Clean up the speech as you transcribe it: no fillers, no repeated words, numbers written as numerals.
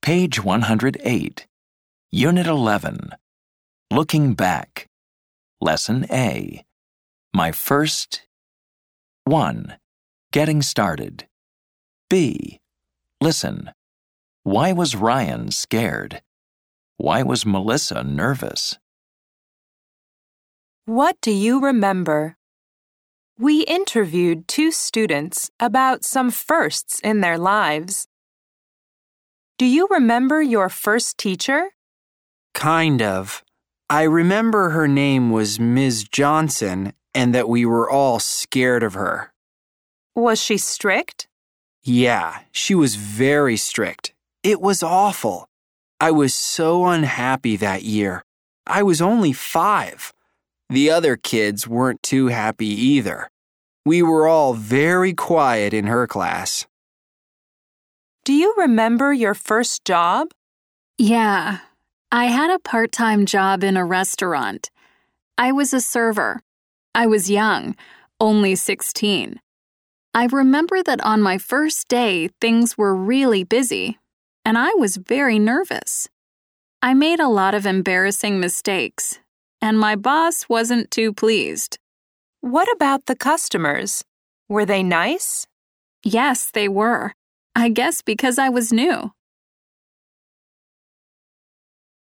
Page 108, Unit 11, Looking Back, Lesson A, My First 1. Getting Started. B. Listen. Why was Ryan scared? Why was Melissa nervous? What do you remember? We interviewed 2 students about some firsts in their lives. Do you remember your first teacher? Kind of. I remember her name was Ms. Johnson and that we were all scared of her. Was she strict? Yeah, she was very strict. It was awful. I was so unhappy that year. I was only 5. The other kids weren't too happy either. We were all very quiet in her class. Do you remember your first job? Yeah, I had a part-time job in a restaurant. I was a server. I was young, only 16. I remember that on my first day, things were really busy, and I was very nervous. I made a lot of embarrassing mistakes, and my boss wasn't too pleased. What about the customers? Were they nice? Yes, they were. I guess because I was new.